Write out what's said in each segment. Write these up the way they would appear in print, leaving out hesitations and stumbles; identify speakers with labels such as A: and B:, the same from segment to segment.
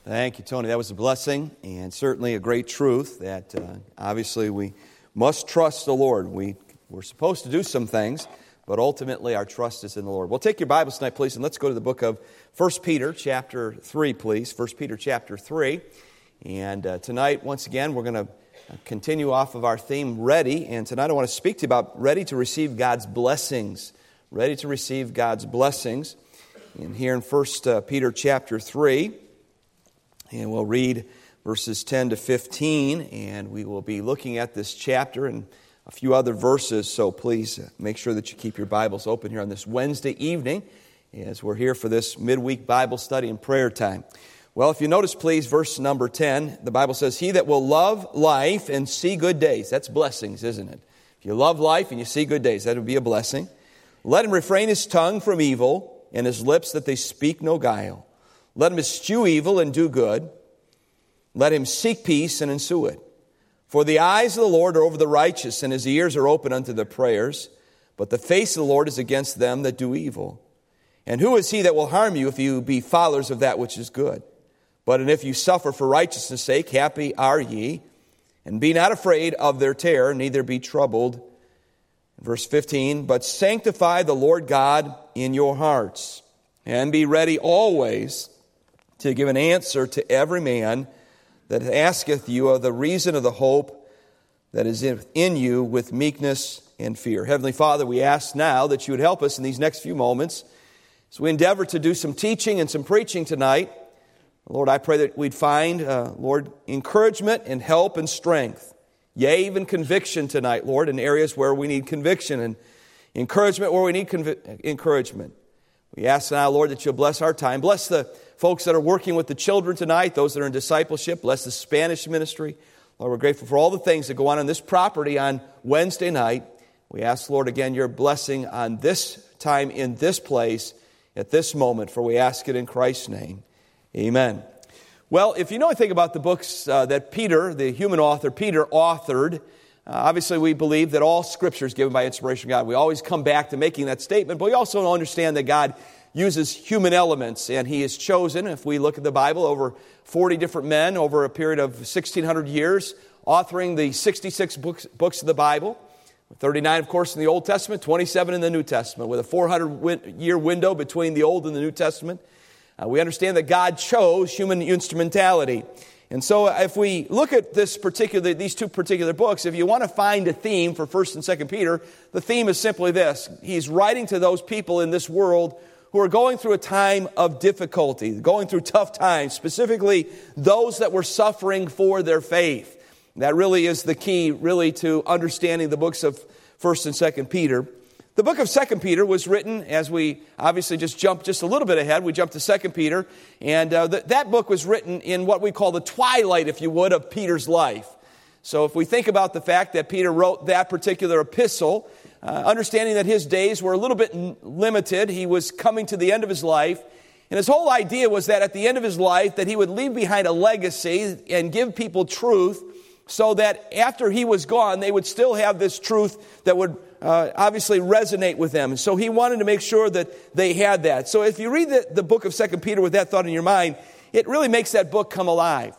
A: Thank you, Tony. That was a blessing and certainly a great truth that obviously we must trust the Lord. We're supposed to do some things, but ultimately our trust is in the Lord. Well, take your Bibles tonight, please, and let's go to the book of 1 Peter chapter 3, please. 1 Peter chapter 3. And tonight, once again, we're going to continue off of our theme, Ready. And tonight I want to speak to you about ready to receive God's blessings. Ready to receive God's blessings. And here in 1 Peter chapter 3, and we'll read verses 10 to 15, and we will be looking at this chapter and a few other verses, so please make sure that you keep your Bibles open here on this Wednesday evening as we're here for this midweek Bible study and prayer time. Well, if you notice, please, verse number 10, the Bible says, "He that will love life and see good days." That's blessings, isn't it? If you love life and you see good days, that would be a blessing. "Let him refrain his tongue from evil and his lips that they speak no guile. Let him eschew evil and do good. Let him seek peace and ensue it. For the eyes of the Lord are over the righteous, and his ears are open unto their prayers. But the face of the Lord is against them that do evil. And who is he that will harm you if you be followers of that which is good? But and if you suffer for righteousness' sake, happy are ye. And be not afraid of their terror, neither be troubled." Verse 15, "But sanctify the Lord God in your hearts, and be ready always to give an answer to every man that asketh you of the reason of the hope that is in you with meekness and fear." Heavenly Father, we ask now that you would help us in these next few moments as we endeavor to do some teaching and some preaching tonight. Lord, I pray that we'd find, Lord, encouragement and help and strength. Yea, even conviction tonight, Lord, in areas where we need conviction, and encouragement where we need encouragement. We ask now, Lord, that you'll bless our time. Bless the folks that are working with the children tonight, those that are in discipleship. Bless the Spanish ministry. Lord, we're grateful for all the things that go on this property on Wednesday night. We ask, Lord, again, your blessing on this time, in this place, at this moment, for we ask it in Christ's name. Amen. Well, if you know anything about the books that Peter, the human author, Peter authored, obviously we believe that all Scripture is given by inspiration of God. We always come back to making that statement, but we also understand that God uses human elements, and He has chosen, if we look at the Bible, over 40 different men over a period of 1,600 years, authoring the 66 books of the Bible, 39, of course, in the Old Testament, 27 in the New Testament, with a 400-year window between the Old and the New Testament. We understand that God chose human instrumentality. And so if we look at these two particular books, if you want to find a theme for 1st and 2nd Peter, the theme is simply this. He's writing to those people in this world who are going through a time of difficulty, going through tough times, specifically those that were suffering for their faith. That really is the key, really, to understanding the books of 1st and 2nd Peter. The book of 2nd Peter was written, as we obviously just jumped just a little bit ahead, we jumped to 2nd Peter, and that book was written in what we call the twilight, if you would, of Peter's life. So if we think about the fact that Peter wrote that particular epistle, understanding that his days were a little bit limited, he was coming to the end of his life, and his whole idea was that at the end of his life that he would leave behind a legacy and give people truth so that after he was gone, they would still have this truth that would obviously resonate with them. And so he wanted to make sure that they had that. So if you read the book of 2 Peter with that thought in your mind, it really makes that book come alive.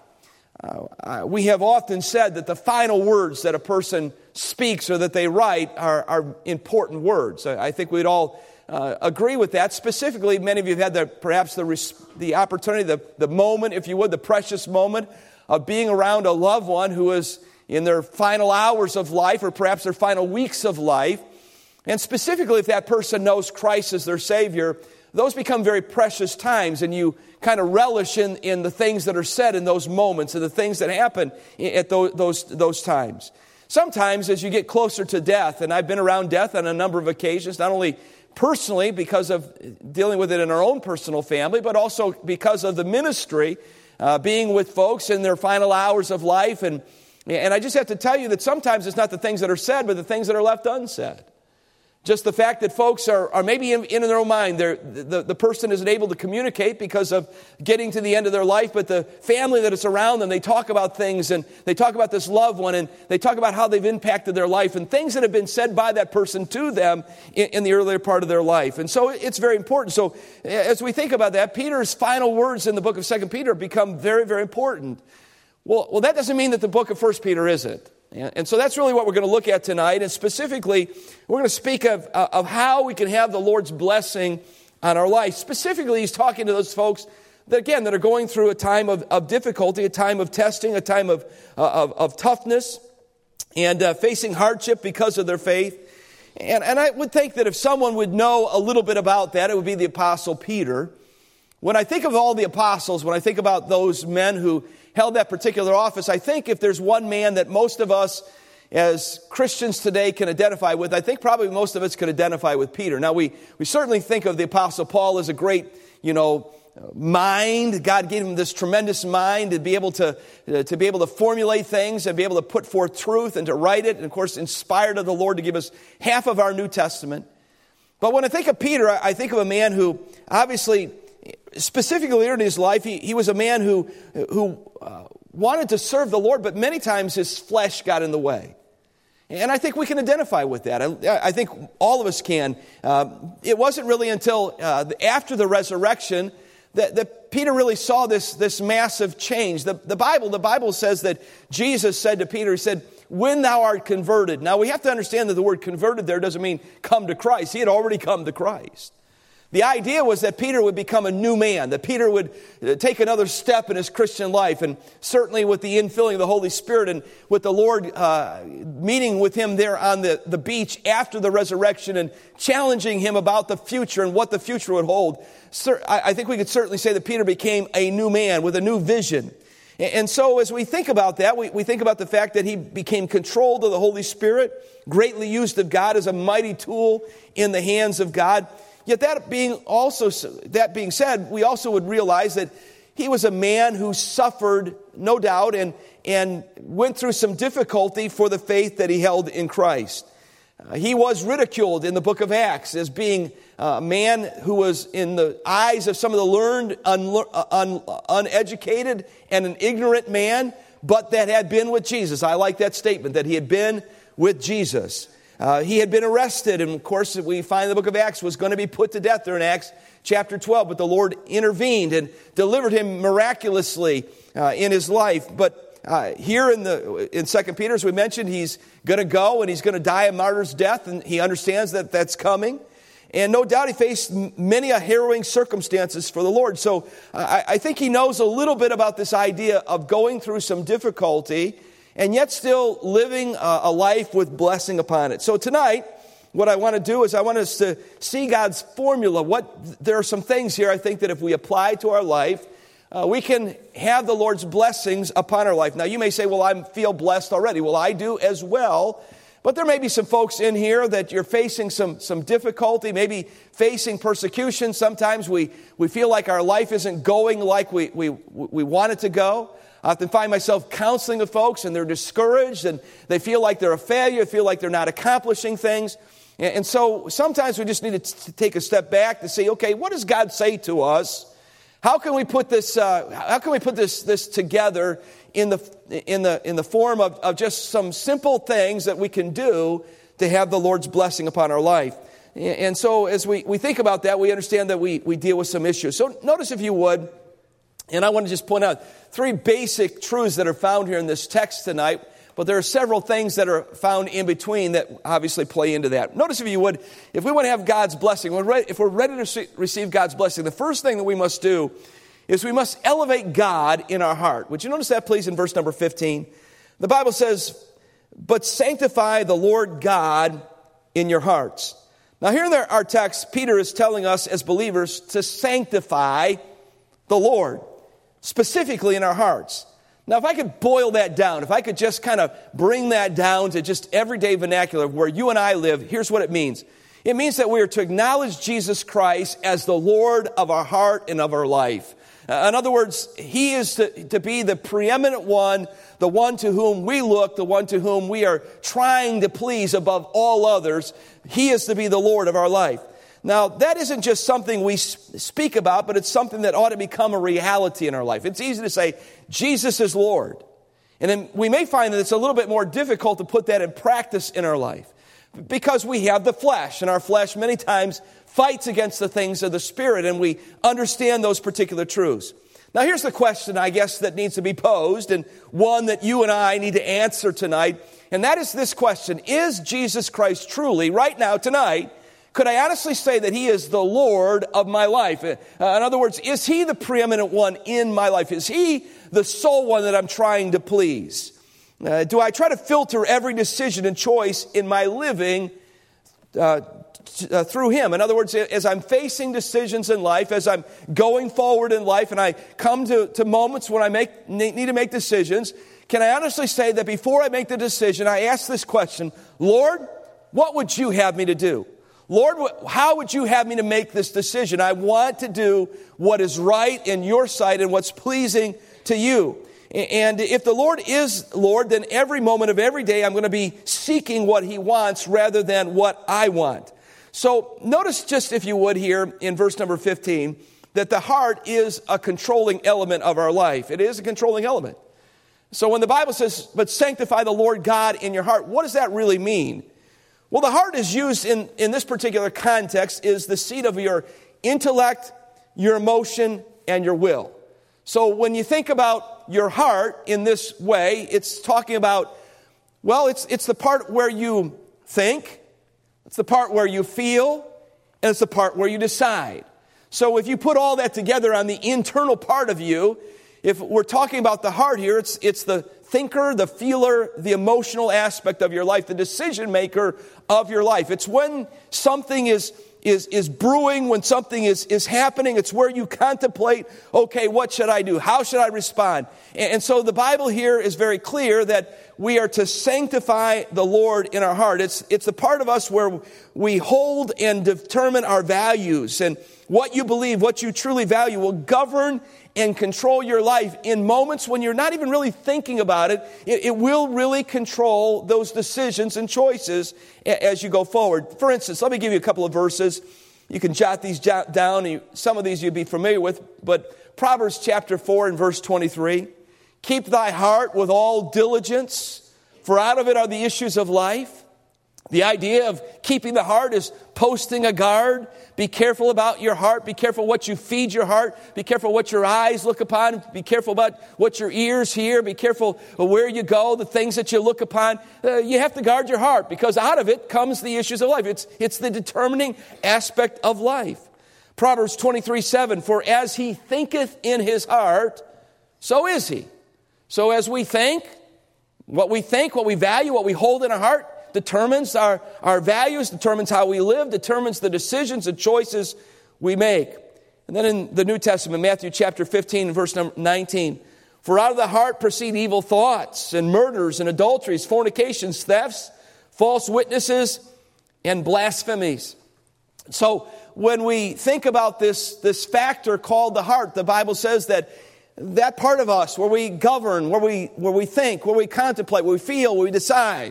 A: We have often said that the final words that a person speaks or that they write are important words. I think we'd all agree with that. Specifically, many of you have had perhaps the opportunity, the moment, if you would, the precious moment of being around a loved one who is in their final hours of life or perhaps their final weeks of life. And specifically, if that person knows Christ as their Savior, those become very precious times, and you kind of relish in the things that are said in those moments and the things that happen at those times. Sometimes as you get closer to death, and I've been around death on a number of occasions, not only personally because of dealing with it in our own personal family, but also because of the ministry, being with folks in their final hours of life. And I just have to tell you that sometimes it's not the things that are said, but the things that are left unsaid.
B: Just the fact that folks are maybe in their own mind, the person isn't able to communicate because of getting to the end of their life, but the family that is around them, they talk about things, and they talk about this loved one, and they talk about how they've impacted their life, and things that have been said by that person to them in the earlier part of their life. And so it's very important. So as we think about that, Peter's final words in the book of 2 Peter become very, very important. Well, that doesn't mean that the book of 1 Peter isn't. And so that's really what we're going to look at tonight. And specifically, we're going to speak of how we can have the Lord's blessing on our life. Specifically, he's talking to those folks that are going through a time of difficulty, a time of testing, a time of toughness, and facing hardship because of their faith. And I would think that if someone would know a little bit about that, it would be the Apostle Peter. When I think of all the apostles, when I think about those men who held that particular office, I think if there's one man that most of us as Christians today can identify with, I think probably most of us could identify with Peter. Now, we certainly think of the Apostle Paul as a great, mind. God gave him this tremendous mind to be able to formulate things and be able to put forth truth and to write it. And, of course, inspired of the Lord to give us half of our New Testament. But when I think of Peter, I think of a man who obviously, specifically in his life, he was a man who wanted to serve the Lord, but many times his flesh got in the way. And I think we can identify with that. I think all of us can. It wasn't really until after the resurrection that Peter really saw this massive change. The Bible says that Jesus said to Peter, he said, "When thou art converted." Now we have to understand that the word converted there doesn't mean come to Christ. He had already come to Christ. The idea was that Peter would become a new man, that Peter would take another step in his Christian life, and certainly with the infilling of the Holy Spirit and with the Lord meeting with him there on the beach after the resurrection and challenging him about the future and what the future would hold. I think we could certainly say that Peter became a new man with a new vision. And so as we think about that, we think about the fact that he became controlled of the Holy Spirit, greatly used of God as a mighty tool in the hands of God. Yet that being said, we also would realize that he was a man who suffered, no doubt, and went through some difficulty for the faith that he held in Christ. He was ridiculed in the book of Acts as being a man who was, in the eyes of some of the learned, uneducated, and an ignorant man, but that had been with Jesus. I like that statement, that he had been with Jesus. He had been arrested, and of course we find in the book of Acts was going to be put to death there in Acts chapter 12, but the Lord intervened and delivered him miraculously in his life. But here in 2 Peter, as we mentioned, he's going to go and he's going to die a martyr's death, and he understands that that's coming. And no doubt he faced many harrowing circumstances for the Lord. So I think he knows a little bit about this idea of going through some difficulty and yet still living a life with blessing upon it. So tonight, what I want to do is I want us to see God's formula. There are some things here I think that if we apply to our life, we can have the Lord's blessings upon our life. Now you may say, well, I feel blessed already. Well, I do as well. But there may be some folks in here that you're facing some difficulty, maybe facing persecution. Sometimes we feel like our life isn't going like we want it to go. I often find myself counseling with folks and they're discouraged and they feel like they're a failure, feel like they're not accomplishing things. And so sometimes we just need to take a step back to say, okay, what does God say to us? How can we put this together in the form of just some simple things that we can do to have the Lord's blessing upon our life? And so as we think about that, we understand that we deal with some issues. So notice, if you would, and I want to just point out 3 basic truths that are found here in this text tonight, but there are several things that are found in between that obviously play into that. Notice, if you would, if we want to have God's blessing, if we're ready to receive God's blessing, the first thing that we must do is we must elevate God in our heart. Would you notice that, please, in verse number 15? The Bible says, "But sanctify the Lord God in your hearts." Now, here in our text, Peter is telling us as believers to sanctify the Lord, specifically in our hearts. Now, if I could boil that down, if I could just kind of bring that down to just everyday vernacular where you and I live, here's what it means. It means that we are to acknowledge Jesus Christ as the Lord of our heart and of our life. In other words, he is to be the preeminent one, the one to whom we look, the one to whom we are trying to please above all others. He is to be the Lord of our life. Now, that isn't just something we speak about, but it's something that ought to become a reality in our life. It's easy to say, Jesus is Lord. And then we may find that it's a little bit more difficult to put that in practice in our life because we have the flesh, and our flesh many times fights against the things of the Spirit, and we understand those particular truths. Now, here's the question, I guess, that needs to be posed, and one that you and I need to answer tonight, and that is this question: is Jesus Christ truly, right now, tonight, could I honestly say that he is the Lord of my life? In other words, is he the preeminent one in my life? Is he the sole one that I'm trying to please? Do I try to filter every decision and choice in my living through him? In other words, as I'm facing decisions in life, as I'm going forward in life, and I come to moments when I need to make decisions, can I honestly say that before I make the decision, I ask this question: Lord, what would you have me to do? Lord, how would you have me to make this decision? I want to do what is right in your sight and what's pleasing to you. And if the Lord is Lord, then every moment of every day I'm going to be seeking what he wants rather than what I want. So notice just, if you would, here in verse number 15, that the heart is a controlling element of our life. It is a controlling element. So when the Bible says, but sanctify the Lord God in your heart, what does that really mean? Well, the heart is used in this particular context is the seat of your intellect, your emotion, and your will. So when you think about your heart in this way, it's talking about, well, it's the part where you think, it's the part where you feel, and it's the part where you decide. So if you put all that together on the internal part of you, if we're talking about the heart here, it's the thinker, the feeler, the emotional aspect of your life, the decision maker of your life. It's when something is brewing, when something is happening. It's where you contemplate, okay, what should I do? How should I respond? And so the Bible here is very clear that we are to sanctify the Lord in our heart. It's the part of us where we hold and determine our values, and what you believe, what you truly value will govern and control your life in moments when you're not even really thinking about it. It will really control those decisions and choices as you go forward. For instance, let me give you a couple of verses. You can jot these down. Some of these you'll be familiar with, but Proverbs chapter 4 and verse 23. Keep thy heart with all diligence, for out of it are the issues of life. The idea of keeping the heart is posting a guard. Be careful about your heart. Be careful what you feed your heart. Be careful what your eyes look upon. Be careful about what your ears hear. Be careful where you go, the things that you look upon. You have to guard your heart, because out of it comes the issues of life. It's the determining aspect of life. Proverbs 23:7, for as he thinketh in his heart, so is he. So as we think, what we value, what we hold in our heart, determines our values, determines how we live, determines the decisions and choices we make. And then in the New Testament, Matthew chapter 15, verse number 19, for out of the heart proceed evil thoughts and murders and adulteries, fornications, thefts, false witnesses, and blasphemies. So when we think about this factor called the heart, the Bible says that part of us where we govern, where we think, where we contemplate, where we feel, where we decide,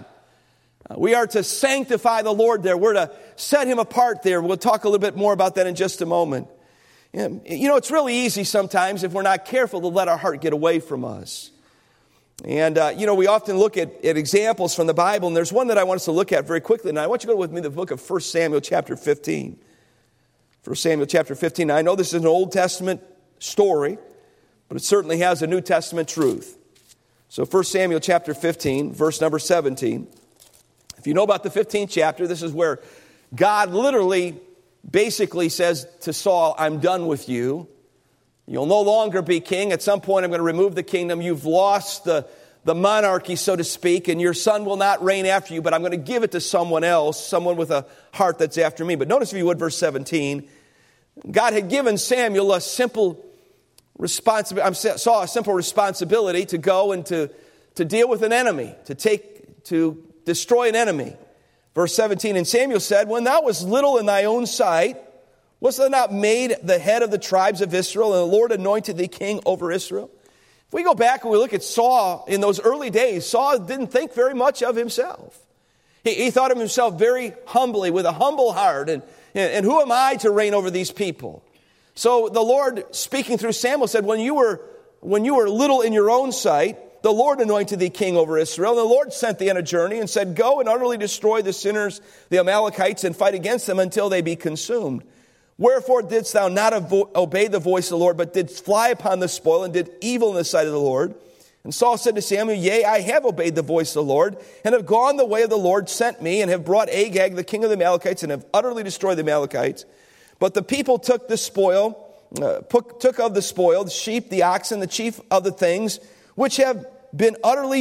B: we are to sanctify the Lord there. We're to set him apart there. We'll talk a little bit more about that in just a moment. You know, it's really easy sometimes, if we're not careful, to let our heart get away from us. And, we often look at examples from the Bible, and there's one that I want us to look at very quickly. Now, I want you to go with me to the book of 1 Samuel chapter 15. 1 Samuel chapter 15. Now, I know this is an Old Testament story, but it certainly has a New Testament truth. So 1 Samuel chapter 15, verse number 17. If you know about the 15th chapter, this is where God literally basically says to Saul, I'm done with you. You'll no longer be king. At some point, I'm going to remove the kingdom. You've lost the monarchy, so to speak, and your son will not reign after you, but I'm going to give it to someone else, someone with a heart that's after me. But notice, if you would, verse 17. God had given Samuel a simple responsibility to go and to deal with an enemy, to destroy an enemy. Verse 17, and Samuel said, when thou wast little in thy own sight, Was thou not made the head of the tribes of Israel, and the Lord anointed thee king over Israel? If we go back and we look at Saul in those early days, Saul didn't think very much of himself. He thought of himself very humbly, with a humble heart, and who am I to reign over these people? So the Lord, speaking through Samuel, said, when you were little in your own sight, the Lord anointed thee king over Israel. And the Lord sent thee on a journey and said, go and utterly destroy the sinners, the Amalekites, and fight against them until they be consumed. Wherefore didst thou not obey the voice of the Lord, but didst fly upon the spoil, and did evil in the sight of the Lord? And Saul said to Samuel, yea, I have obeyed the voice of the Lord, and have gone the way of the Lord sent me, and have brought Agag, the king of the Amalekites, and have utterly destroyed the Amalekites. But the people took the spoil, the sheep, the oxen, the chief of the things, which should have been utterly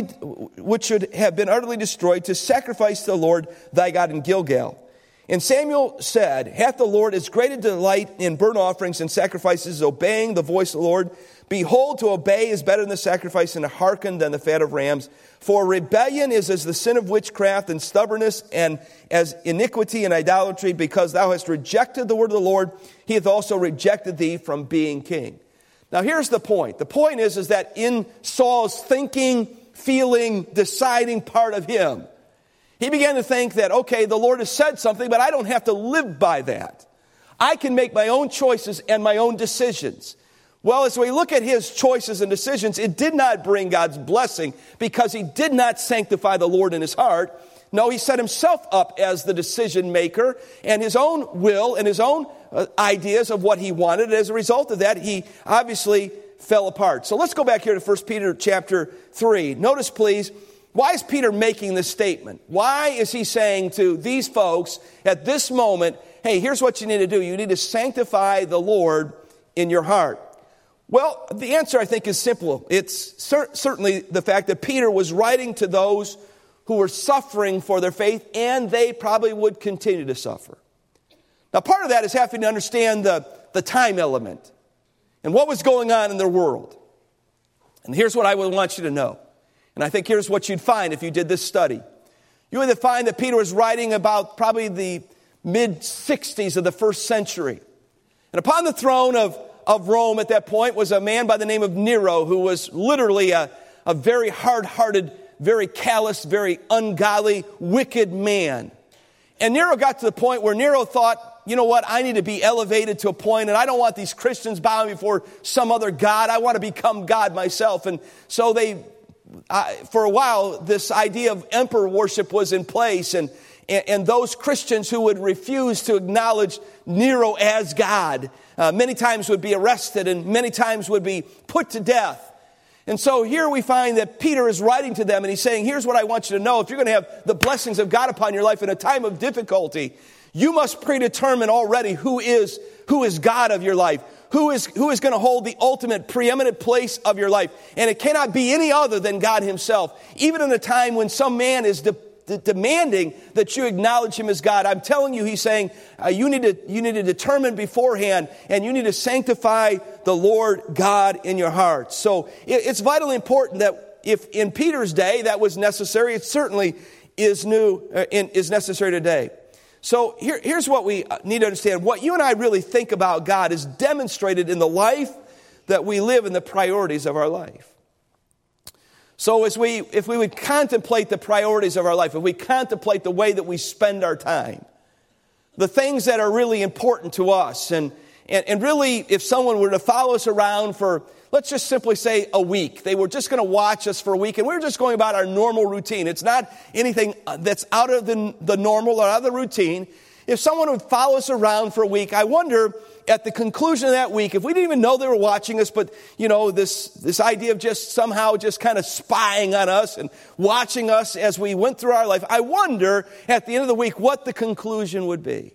B: destroyed, to sacrifice to the Lord thy God in Gilgal. And Samuel said, hath the Lord as great a delight in burnt offerings and sacrifices, obeying the voice of the Lord? Behold, to obey is better than the sacrifice, and to hearken than the fat of rams. For rebellion is as the sin of witchcraft, and stubbornness, and as iniquity and idolatry. Because thou hast rejected the word of the Lord, he hath also rejected thee from being king. Now here's the point. The point is that in Saul's thinking, feeling, deciding part of him, he began to think that, okay, the Lord has said something, but I don't have to live by that. I can make my own choices and my own decisions. Well, as we look at his choices and decisions, it did not bring God's blessing, because he did not sanctify the Lord in his heart. No, he set himself up as the decision maker, and his own will and his own ideas of what he wanted. And as a result of that, he obviously fell apart. So let's go back here to 1 Peter chapter 3. Notice, please, why is Peter making this statement? Why is he saying to these folks at this moment, hey, here's what you need to do. You need to sanctify the Lord in your heart. Well, the answer, I think, is simple. It's certainly the fact that Peter was writing to those who were suffering for their faith, and they probably would continue to suffer. Now, part of that is having to understand the time element and what was going on in their world. And here's what I would want you to know. And I think here's what you'd find if you did this study. You would find that Peter was writing about probably the mid-60s of the first century. And upon the throne of Rome at that point was a man by the name of Nero, who was literally a very hard-hearted, very callous, very ungodly, wicked man. And Nero got to the point where Nero thought, you know what, I need to be elevated to a point, and I don't want these Christians bowing before some other god. I want to become God myself. And so for a while, this idea of emperor worship was in place, and those Christians who would refuse to acknowledge Nero as God many times would be arrested, and many times would be put to death. And so here we find that Peter is writing to them, and he's saying, here's what I want you to know. If you're going to have the blessings of God upon your life in a time of difficulty, you must predetermine already who is God of your life, who is going to hold the ultimate preeminent place of your life. And it cannot be any other than God himself. Even in a time when some man is demanding that you acknowledge him as God, I'm telling you, he's saying, you need to determine beforehand, and you need to sanctify the Lord God in your heart. So it's vitally important that if in Peter's day that was necessary, it certainly is necessary today. So here's what we need to understand. What you and I really think about God is demonstrated in the life that we live and the priorities of our life. So if we would contemplate the priorities of our life, if we contemplate the way that we spend our time, the things that are really important to us, and really if someone were to follow us around for, let's just simply say, a week, they were just going to watch us for a week, and we were just going about our normal routine. It's not anything that's out of the normal or out of the routine. If someone would follow us around for a week, I wonder, at the conclusion of that week, if we didn't even know they were watching us, but, you know, this idea of just somehow just kind of spying on us and watching us as we went through our life, I wonder, at the end of the week, what the conclusion would be.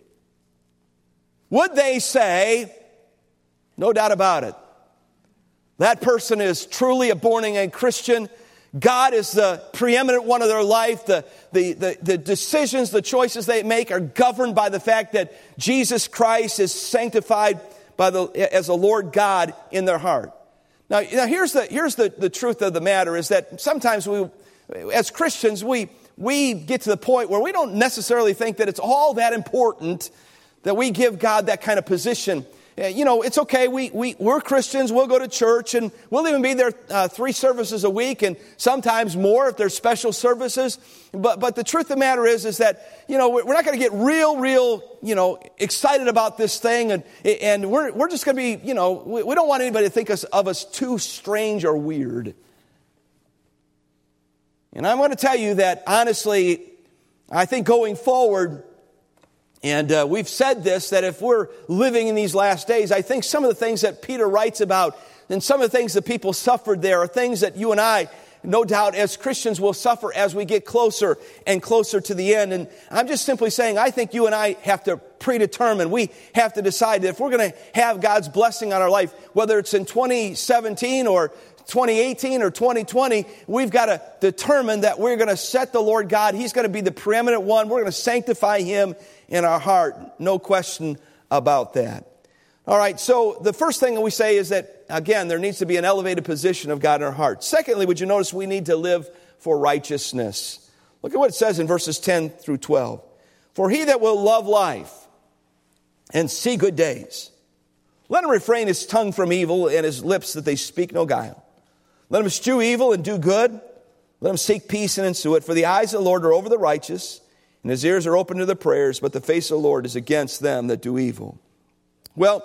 B: Would they say, no doubt about it, that person is truly a born-again Christian, God is the preeminent one of their life, the decisions, the choices they make are governed by the fact that Jesus Christ is sanctified as the Lord God in their heart. Now here's the truth of the matter, is that sometimes we, as Christians, we get to the point where we don't necessarily think that it's all that important that we give God that kind of position. You know, it's okay, we're Christians, we'll go to church, and we'll even be there 3 services a week, and sometimes more if there's special services. But the truth of the matter is that, you know, we're not going to get real, you know, excited about this thing, and we're just going to be, you know, we don't want anybody to think of us too strange or weird. And I'm going to tell you that, honestly, I think going forward, and we've said this, that if we're living in these last days, I think some of the things that Peter writes about and some of the things that people suffered there are things that you and I, no doubt, as Christians will suffer as we get closer and closer to the end. And I'm just simply saying, I think you and I have to predetermine. We have to decide that if we're going to have God's blessing on our life, whether it's in 2017 or 2018 or 2020, we've got to determine that we're going to set the Lord God. He's going to be the preeminent one. We're going to sanctify Him in our heart. No question about that. All right, so the first thing that we say is that, again, there needs to be an elevated position of God in our heart. Secondly, would you notice we need to live for righteousness? Look at what it says in verses 10 through 12. For he that will love life and see good days, let him refrain his tongue from evil and his lips that they speak no guile. Let him eschew evil and do good. Let him seek peace and ensue it. For the eyes of the Lord are over the righteous, and his ears are open to their prayers, but the face of the Lord is against them that do evil. Well,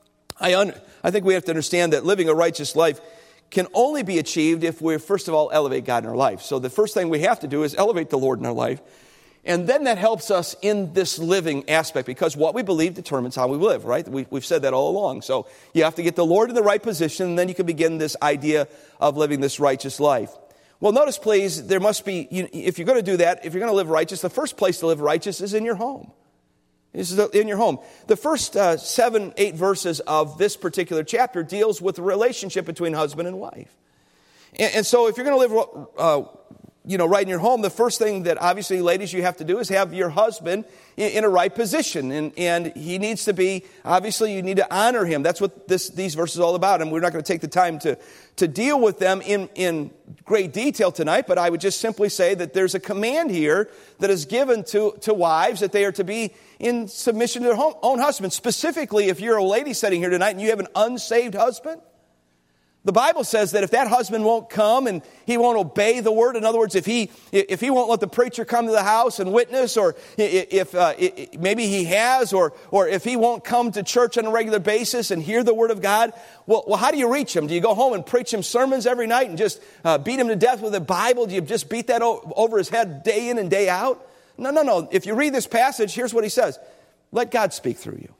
B: I think we have to understand that living a righteous life can only be achieved if we, first of all, elevate God in our life. So the first thing we have to do is elevate the Lord in our life. And then that helps us in this living aspect, because what we believe determines how we live, right? We've said that all along. So you have to get the Lord in the right position, and then you can begin this idea of living this righteous life. Well, notice, please, there must be, if you're going to do that, if you're going to live righteous, the first place to live righteous is in your home. This is in your home. The first 7-8 verses of this particular chapter deals with the relationship between husband and wife. And so if you're going to live right in your home, the first thing that obviously, ladies, you have to do is have your husband in a right position. And he needs to be, obviously, you need to honor him. That's what these verses are all about. And we're not going to take the time to deal with them in great detail tonight, but I would just simply say that there's a command here that is given to wives that they are to be in submission to their own husband. Specifically, if you're a lady sitting here tonight and you have an unsaved husband, the Bible says that if that husband won't come and he won't obey the word, in other words, if he won't let the preacher come to the house and witness, or if maybe he has, or if he won't come to church on a regular basis and hear the word of God, well, how do you reach him? Do you go home and preach him sermons every night and just beat him to death with the Bible? Do you just beat that over his head day in and day out? No. If you read this passage, here's what he says. Let God speak through you.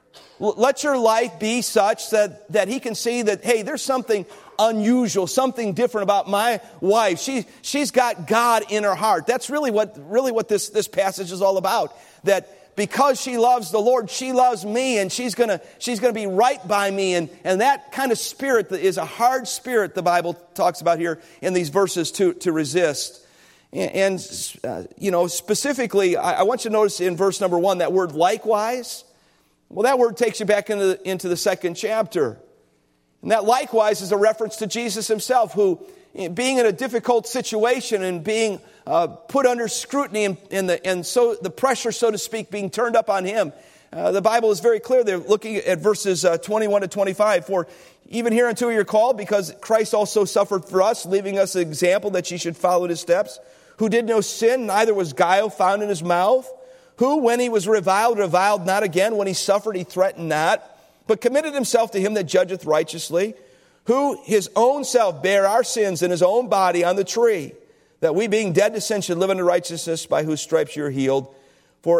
B: Let your life be such that he can see that, hey, there's something unusual, something different about my wife. She's got God in her heart. That's really what this passage is all about. That because she loves the Lord, she loves me, and she's gonna be right by me. And that kind of spirit is a hard spirit, the Bible talks about here in these verses to resist. And specifically, I want you to notice in verse number 1 that word likewise. Well, that word takes you back into the second chapter. And that likewise is a reference to Jesus himself, who, being in a difficult situation and being put under scrutiny and so the pressure, so to speak, being turned up on him. The Bible is very clear there, looking at verses 21 to 25. For even hereunto you're called, because Christ also suffered for us, leaving us an example that ye should follow in his steps, who did no sin, neither was guile found in his mouth, who, when he was reviled not again. When he suffered, he threatened not, but committed himself to him that judgeth righteously, who his own self bare our sins in his own body on the tree, that we, being dead to sin, should live unto righteousness, by whose stripes you are healed. For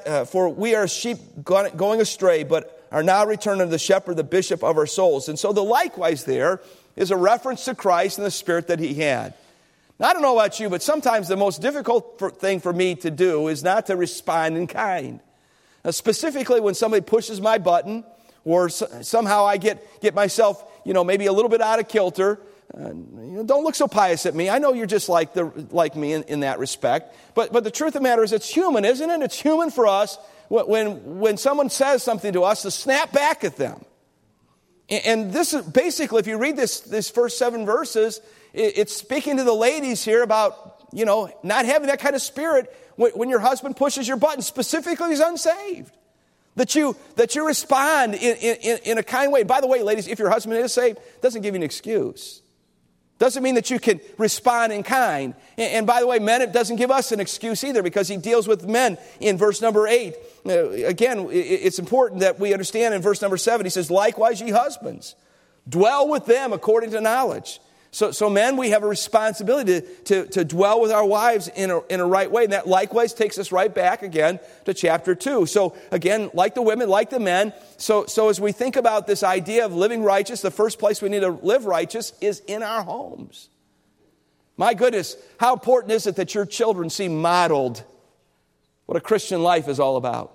B: we are sheep going astray, but are now returned unto the shepherd, the bishop of our souls. And so the likewise there is a reference to Christ and the spirit that he had. Now, I don't know about you, but sometimes the most difficult thing for me to do is not to respond in kind. Now, specifically when somebody pushes my button, or somehow I get myself, maybe a little bit out of kilter. Don't look so pious at me. I know you're just like me in that respect. But the truth of the matter is, it's human, isn't it? It's human for us when someone says something to us to snap back at them. And this is basically, if you read this first 7 verses, it's speaking to the ladies here about, not having that kind of spirit when your husband pushes your button, specifically he's unsaved. That you respond in a kind way. By the way, ladies, if your husband is saved, it doesn't give you an excuse. Doesn't mean that you can respond in kind. And by the way, men, it doesn't give us an excuse either, because he deals with men in verse number 8. Again, it's important that we understand in verse number 7, he says, likewise, ye husbands, dwell with them according to knowledge. So men, we have a responsibility to dwell with our wives in a right way. And that likewise takes us right back again to chapter 2. So again, like the women, like the men. So as we think about this idea of living righteous, the first place we need to live righteous is in our homes. My goodness, how important is it that your children see modeled what a Christian life is all about?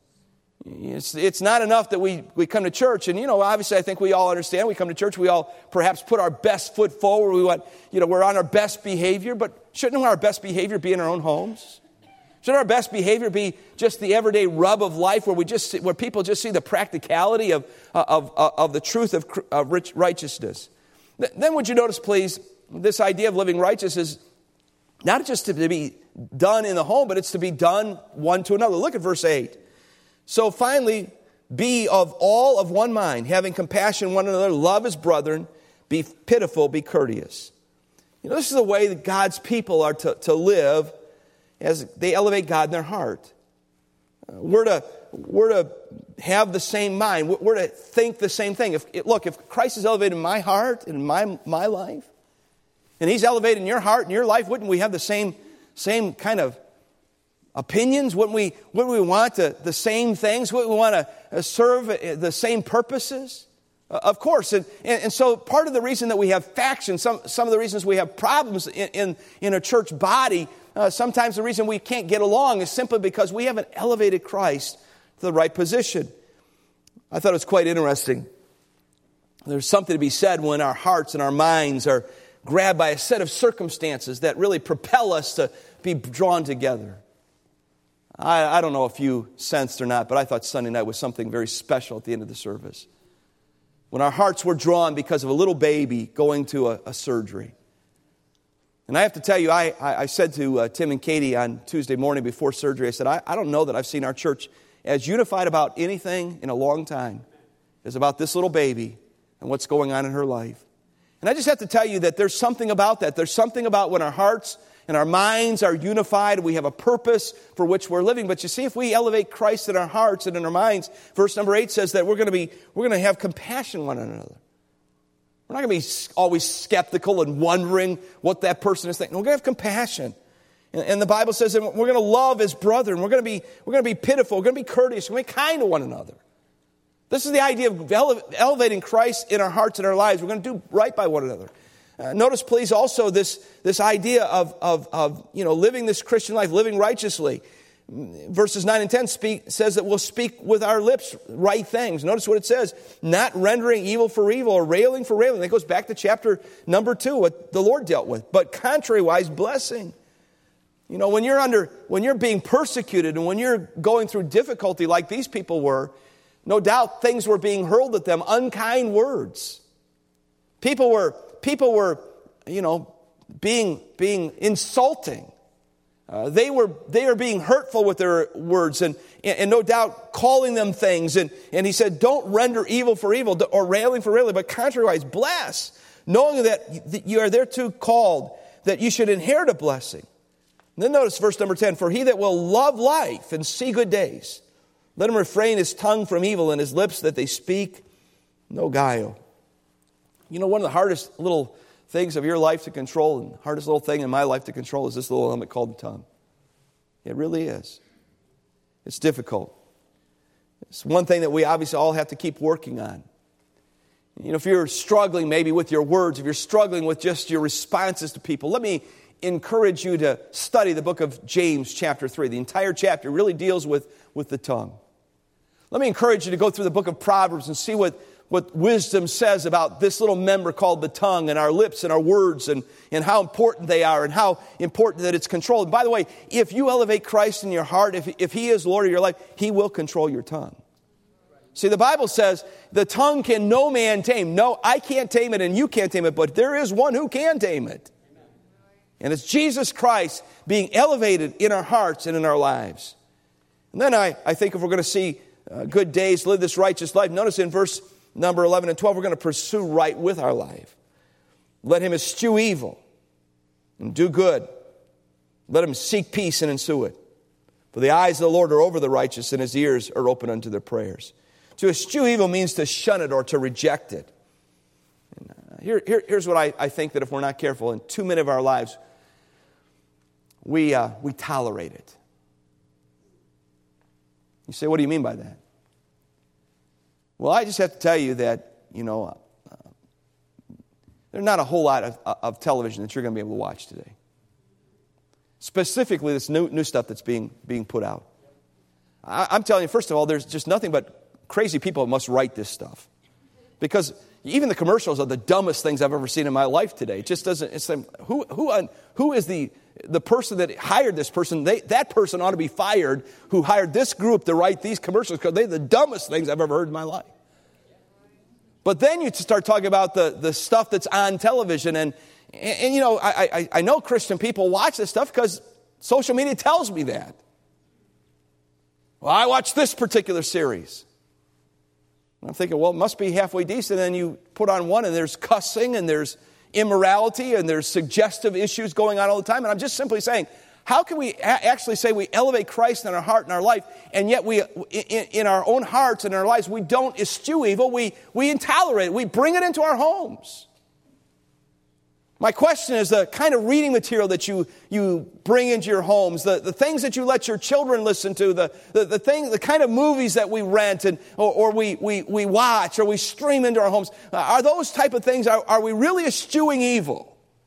B: It's not enough that we come to church, and obviously I think we all understand. We come to church, we all perhaps put our best foot forward. We want, we're on our best behavior, but shouldn't our best behavior be in our own homes? Shouldn't our best behavior be just the everyday rub of life, where people just see the practicality of the truth of righteousness? Then would you notice, please, this idea of living righteous is not just to be done in the home, but it's to be done one to another. Look at verse 8. So finally, be of all of one mind, having compassion one another, love as brethren, be pitiful, be courteous. This is the way that God's people are to live as they elevate God in their heart. We're to have the same mind. We're to think the same thing. If Christ is elevated in my heart, in my life, and He's elevated in your heart and your life, wouldn't we have the same kind of opinions? Wouldn't we want the same things? Wouldn't we want to serve the same purposes? Of course. And so part of the reason that we have factions, some of the reasons we have problems in a church body, sometimes the reason we can't get along is simply because we haven't elevated Christ to the right position. I thought it was quite interesting. There's something to be said when our hearts and our minds are grabbed by a set of circumstances that really propel us to be drawn together. I don't know if you sensed or not, but I thought Sunday night was something very special at the end of the service. When our hearts were drawn because of a little baby going to a surgery. And I have to tell you, I said to Tim and Katie on Tuesday morning before surgery, I said, I don't know that I've seen our church as unified about anything in a long time as about this little baby and what's going on in her life. And I just have to tell you that there's something about that. There's something about when our hearts and our minds are unified, we have a purpose for which we're living. But you see, if we elevate Christ in our hearts and in our minds, verse number 8 says that we're going to have compassion one another. We're not going to be always skeptical and wondering what that person is thinking. We're going to have compassion. And the Bible says that we're going to love as brethren. We're going to be pitiful. We're going to be courteous. We're going to be kind to one another. This is the idea of elevating Christ in our hearts and our lives. We're going to do right by one another. Notice, please, also this idea of living this Christian life, living righteously. Verses 9 and 10 says that we'll speak with our lips right things. Notice what it says, not rendering evil for evil or railing for railing. That goes back to chapter number 2, what the Lord dealt with. But contrariwise, blessing. When you're being persecuted and when you're going through difficulty like these people were, no doubt things were being hurled at them, unkind words. People were being insulting. They were being hurtful with their words and no doubt calling them things. And he said, don't render evil for evil or railing for railing, but contrariwise, bless, knowing that you are thereto called, that you should inherit a blessing. And then notice verse number 10, for he that will love life and see good days, let him refrain his tongue from evil and his lips that they speak no guile. One of the hardest little things of your life to control and the hardest little thing in my life to control is this little element called the tongue. It really is. It's difficult. It's one thing that we obviously all have to keep working on. If you're struggling maybe with your words, if you're struggling with just your responses to people, let me encourage you to study the book of James chapter 3. The entire chapter really deals with the tongue. Let me encourage you to go through the book of Proverbs and see what wisdom says about this little member called the tongue and our lips and our words and how important they are and how important that it's controlled. And by the way, if you elevate Christ in your heart, if He is Lord of your life, He will control your tongue. See, the Bible says the tongue can no man tame. No, I can't tame it and you can't tame it, but there is one who can tame it. And it's Jesus Christ being elevated in our hearts and in our lives. And then I think if we're going to see good days, live this righteous life. Notice in verse number 11 and 12, we're going to pursue right with our life. Let him eschew evil and do good. Let him seek peace and ensue it. For the eyes of the Lord are over the righteous, and his ears are open unto their prayers. To eschew evil means to shun it or to reject it. Here's what I think that if we're not careful, in 2 minutes of our lives, we tolerate it. You say, what do you mean by that? Well, I just have to tell you that, there's not a whole lot of television that you're going to be able to watch today. Specifically, this new stuff that's being put out. I'm telling you, first of all, there's just nothing but crazy people that must write this stuff. Because even the commercials are the dumbest things I've ever seen in my life today. It just doesn't, it's like, who is the person that hired this person? That person ought to be fired who hired this group to write these commercials, because they're the dumbest things I've ever heard in my life. But then you start talking about the stuff that's on television, and I know Christian people watch this stuff because social media tells me that. Well, I watched this particular series. And I'm thinking, well, it must be halfway decent. And then you put on one, and there's cussing, and there's immorality, and there's suggestive issues going on all the time. And I'm just simply saying, how can we actually say we elevate Christ in our heart and our life, and yet we, in our own hearts and our lives, we don't eschew evil, we intolerate it, we bring it into our homes? My question is the kind of reading material that you bring into your homes, the things that you let your children listen to, the kind of movies that we rent or we watch or we stream into our homes, are those type of things, are we really eschewing evil?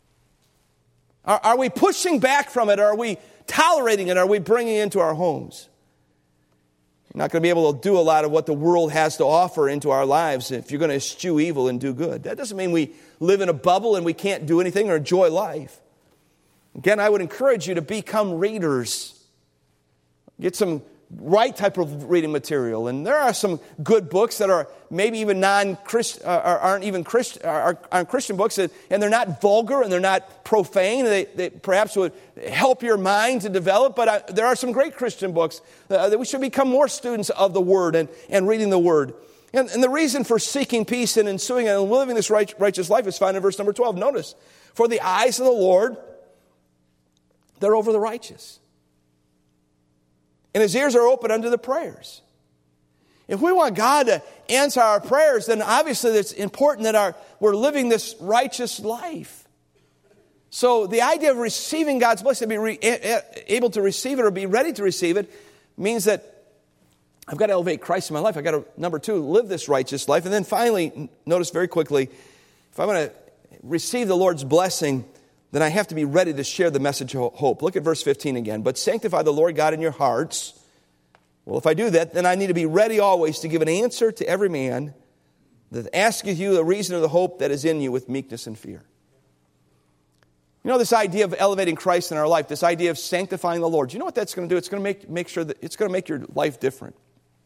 B: Are we pushing back from it? Are we tolerating it? Are we bringing it into our homes? You're not going to be able to do a lot of what the world has to offer into our lives if you're going to eschew evil and do good. That doesn't mean we live in a bubble and we can't do anything or enjoy life. Again, I would encourage you to become readers. Get some right type of reading material. And there are some good books that are maybe even non-Christian, aren't Christian books, and they're not vulgar and they're not profane. They perhaps would help your mind to develop, but there are some great Christian books that we should become more students of the Word and reading the Word. And the reason for seeking peace and ensuing and living this righteous life is found in verse number 12. Notice, for the eyes of the Lord, they're over the righteous, and his ears are open unto the prayers. If we want God to answer our prayers, then obviously it's important that we're living this righteous life. So the idea of receiving God's blessing, to be able to receive it or be ready to receive it, means that I've got to elevate Christ in my life. I've got to, number 2, live this righteous life. And then finally, notice very quickly, if I'm going to receive the Lord's blessing, then I have to be ready to share the message of hope. Look at verse 15 again. But sanctify the Lord God in your hearts. Well, if I do that, then I need to be ready always to give an answer to every man that asketh you the reason of the hope that is in you with meekness and fear. You know, this idea of elevating Christ in our life, this idea of sanctifying the Lord, you know what that's going to do? It's going to make sure that it's going to make your life different.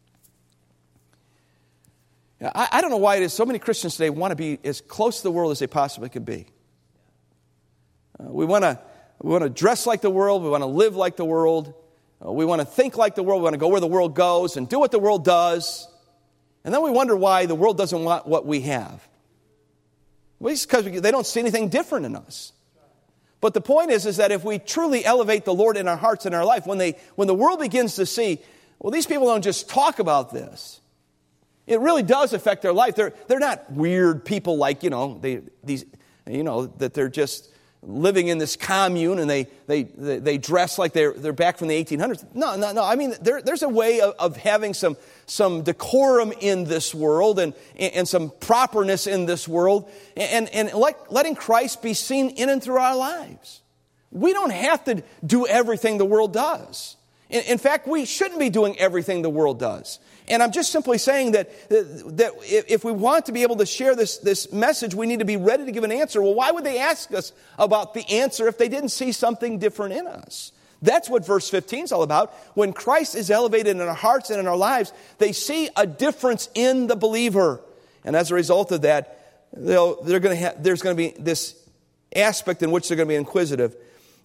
B: I don't know why it is so many Christians today want to be as close to the world as they possibly could be. We want to dress like the world. We want to live like the world. We want to think like the world. We want to go where the world goes and do what the world does. And then we wonder why the world doesn't want what we have. Well, it's because they don't see anything different in us. But the point is that if we truly elevate the Lord in our hearts and our life, when the world begins to see, well, these people don't just talk about this. It really does affect their life. They're not weird people like, that they're just living in this commune and they dress like they're back from the 1800s. No. I mean, there's a way of having some decorum in this world and some properness in this world and letting Christ be seen in and through our lives. We don't have to do everything the world does. In fact, we shouldn't be doing everything the world does. And I'm just simply saying that if we want to be able to share this message, we need to be ready to give an answer. Well, why would they ask us about the answer if they didn't see something different in us? That's what verse 15 is all about. When Christ is elevated in our hearts and in our lives, they see a difference in the believer. And as a result of that, there's going to be this aspect in which they're going to be inquisitive.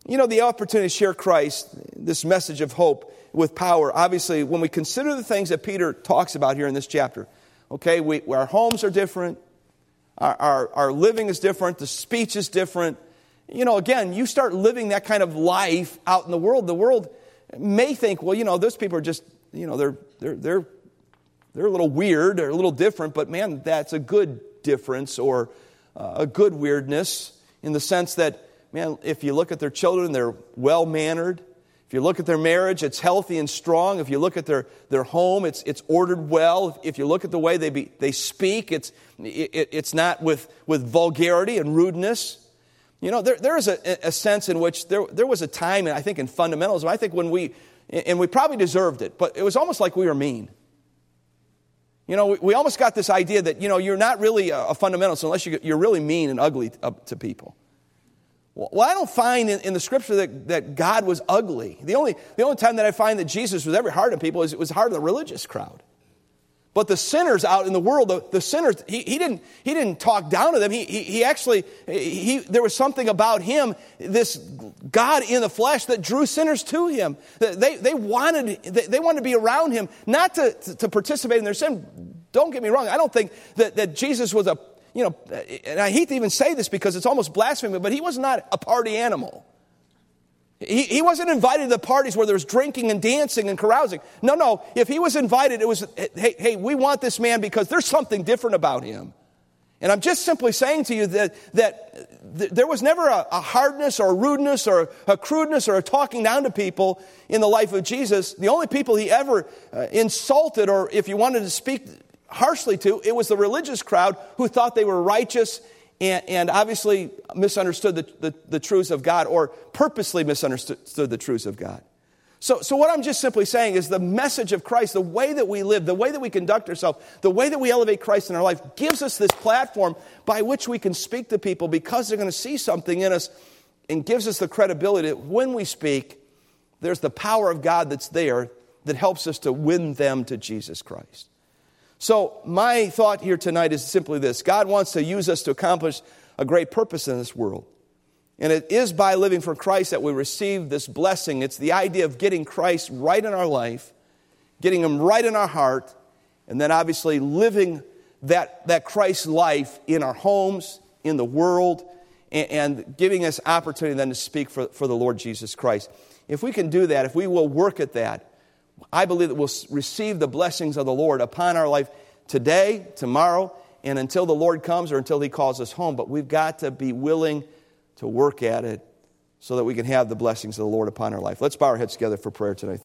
B: You know, the opportunity to share Christ, this message of hope with power, obviously, when we consider the things that Peter talks about here in this chapter, okay, our homes are different, our living is different, the speech is different. You know, again, you start living that kind of life out in the world may think, well, you know, those people are just, you know, they're a little weird or a little different, but man, that's a good difference or a good weirdness in the sense that, man, if you look at their children, they're well-mannered. If you look at their marriage, it's healthy and strong. If you look at their home, it's ordered well. If you look at the way they speak, it's not with vulgarity and rudeness. You know, there is a sense in which there was a time, I think, in fundamentalism, I think when we probably deserved it, but it was almost like we were mean. You know, we almost got this idea that, you know, you're not really a fundamentalist unless you're really mean and ugly to people. Well, I don't find in the Scripture that God was ugly. The only time that I find that Jesus was ever hard on people is it was hard on the religious crowd. But the sinners out in the world, the sinners, he didn't talk down to them. He actually there was something about him, this God in the flesh, that drew sinners to him. They wanted to be around him, not to participate in their sin. Don't get me wrong. I don't think that Jesus was a, you know, and I hate to even say this because it's almost blasphemy, but he was not a party animal. He wasn't invited to the parties where there was drinking and dancing and carousing. No. If he was invited, it was, hey, we want this man because there's something different about him. And I'm just simply saying to you that there was never a hardness or a rudeness or a crudeness or a talking down to people in the life of Jesus. The only people he ever insulted, or if you wanted to speak harshly to, it was the religious crowd who thought they were righteous and obviously misunderstood the truths of God, or purposely misunderstood the truths of God. So what I'm just simply saying is the message of Christ, the way that we live, the way that we conduct ourselves, the way that we elevate Christ in our life gives us this platform by which we can speak to people because they're going to see something in us, and gives us the credibility that when we speak, there's the power of God that's there that helps us to win them to Jesus Christ. So my thought here tonight is simply this. God wants to use us to accomplish a great purpose in this world. And it is by living for Christ that we receive this blessing. It's the idea of getting Christ right in our life, getting Him right in our heart, and then obviously living that Christ life in our homes, in the world, and giving us opportunity then to speak for the Lord Jesus Christ. If we can do that, if we will work at that, I believe that we'll receive the blessings of the Lord upon our life today, tomorrow, and until the Lord comes or until He calls us home. But we've got to be willing to work at it so that we can have the blessings of the Lord upon our life. Let's bow our heads together for prayer tonight.